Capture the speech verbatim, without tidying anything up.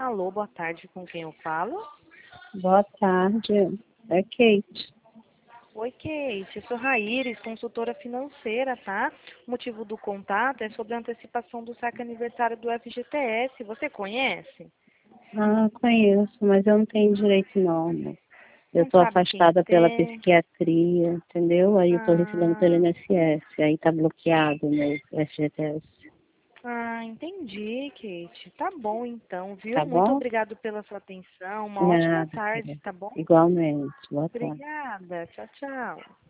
Alô, boa tarde, com quem eu falo? Boa tarde, é Kate. Oi, Kate, eu sou Raíris, consultora financeira, tá? O motivo do contato é sobre a antecipação do saque aniversário do F G T S. Você conhece? Ah, conheço, mas eu não tenho direito não, amor. Eu Não tô sabe quem afastada pela tem? psiquiatria, entendeu? Aí eu tô recebendo pelo Ah, I N S S, aí tá bloqueado o meu F G T S. ah, entendi, Kate. Tá bom então, viu? Tá Muito bom? obrigado pela sua atenção. Uma ótima Nada, tarde, querida. tá bom? Igualmente. Boa tarde. Obrigada. Tchau, tchau.